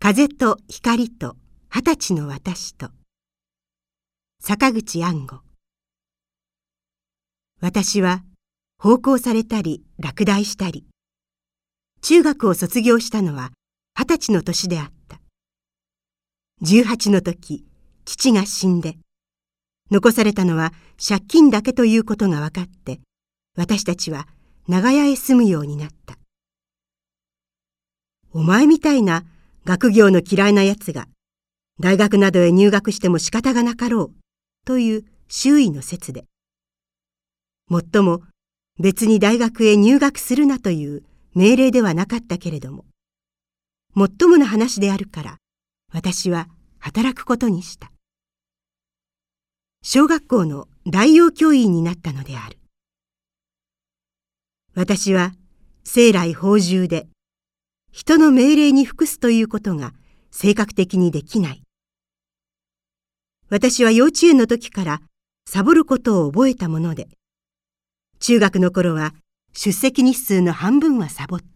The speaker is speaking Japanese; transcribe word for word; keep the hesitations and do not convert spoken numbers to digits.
風と光と二十歳の私と。坂口安吾。私は奉公されたり落第したり、中学を卒業したのは二十歳の年であった。十八の時、父が死んで、残されたのは借金だけということが分かって、私たちは長屋へ住むようになった。お前みたいな学業の嫌いなやつが大学などへ入学しても仕方がなかろうという周囲の説で、もっとも別に大学へ入学するなという命令ではなかったけれども、もっともな話であるから私は働くことにした。小学校の代用教員になったのである。私は生来放縦で人の命令に服すということが性格的にできない。私は幼稚園の時からサボることを覚えたもので、中学の頃は出席日数の半分はサボった。